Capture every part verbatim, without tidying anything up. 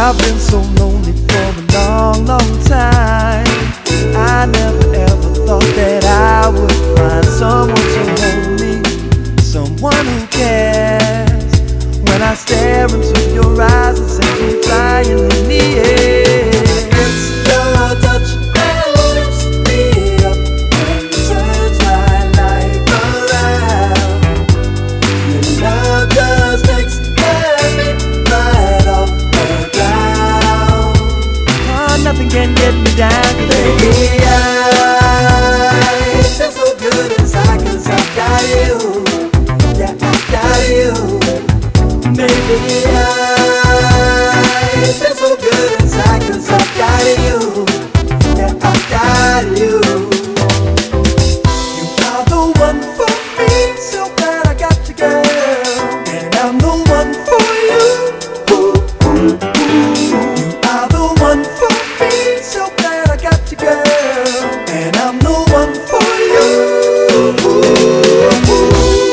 I've been so lonely for a long, long time. I never ever thought that I would find someone to hold me, someone who cares. When I stare into your eyes, it sends me flying in the air. It's your touch that lifts me up and turns my life around. Your love just takes me right off the ground. Oh, nothing can get me down, baby. I feel so good inside 'cause I got you. Yeah, I got you. Baby, I feel so good inside 'cause I got you. Yeah, I got you. You are the one for me, so glad I got you, girl. And I'm the one for you. Ooh, ooh, ooh. You are the one for me, so glad I got you, girl. And I'm the one for you. Ooh, ooh, ooh.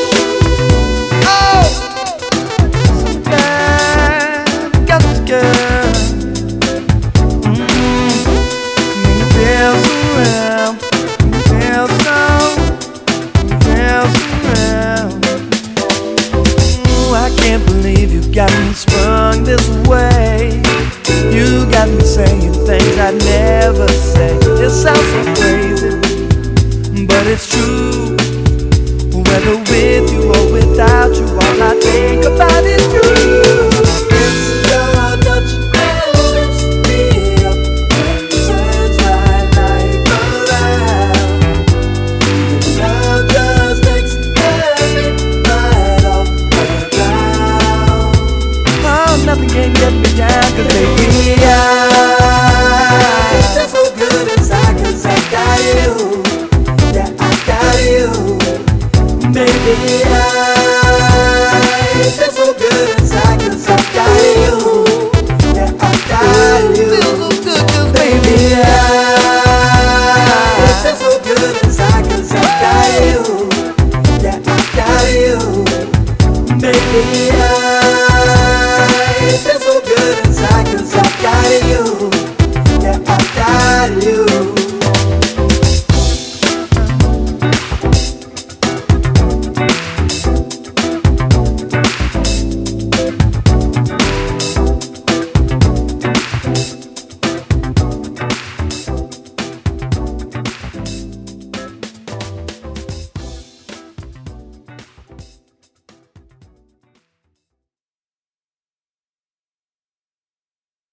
Can't believe you got me sprung this way. You got me saying things I'd never say. It sounds so crazy, but it's true. Whether with you or without you, all I think about is you. It's your touch that lifts me up and turns my life around. Your love just takes me right off the ground. Oh, nothing can get me down, 'cause baby, I feel so good inside 'cause I got you. Yeah, I got you. Baby, I feel so good inside 'cause I got you. Yeah, I got you. Feel so good, 'cause baby, I feel so good inside 'cause I got you. Yeah, I got you. Baby, I